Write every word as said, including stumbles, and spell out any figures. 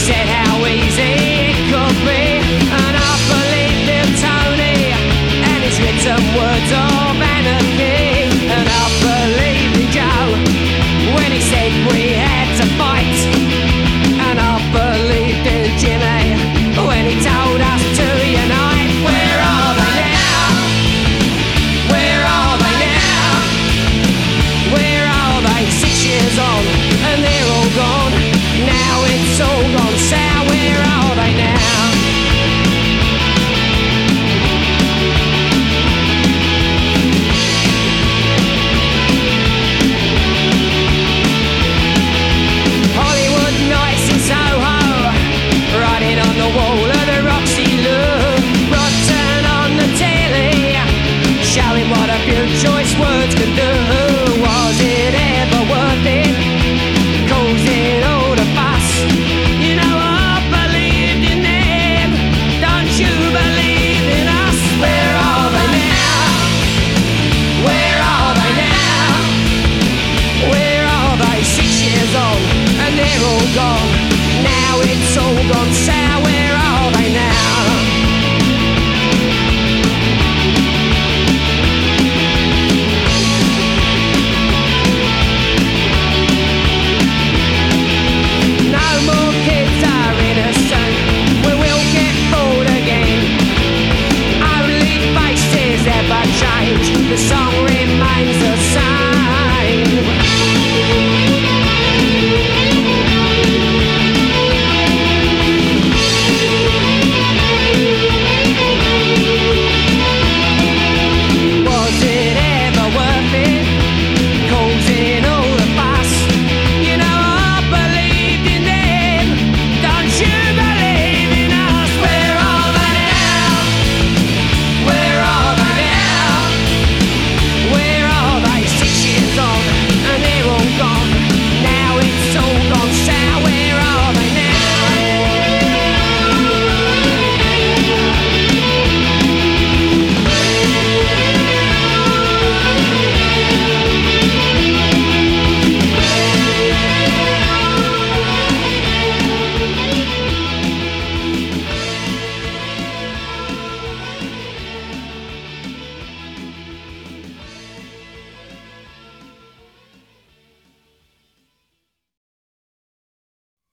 said how easy it could be, and I believed in Tony and his written words of anarchy, and I believed in Joe when he said we had to fight, and I believed in Jimmy when he told us to unite. Where are they now? Where are they now? Where are they? Six years on and they're all gone. Now it's all gone sour. Where are they now? Hollywood nights in Soho, writing on the wall of the Roxy Lou, rotten on the telly, showing what a few choice words can do. Was it ever worth it, causing all the fuss? You know I believed in them, don't you believe in us? Where are they now? Where are they now? Where are they? Six years on and they're all gone. Now it's all gone sour. Where